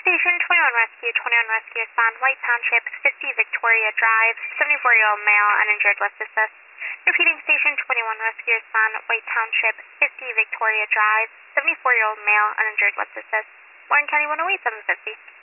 Station 21 Rescue, 21 Rescue, respond. White Township, 50 Victoria Drive, 74-year-old male, uninjured, let's assist. Repeating, Station 21 Rescue, respond. White Township, 50 Victoria Drive, 74-year-old male, uninjured, let's assist. Warren County 108, 750.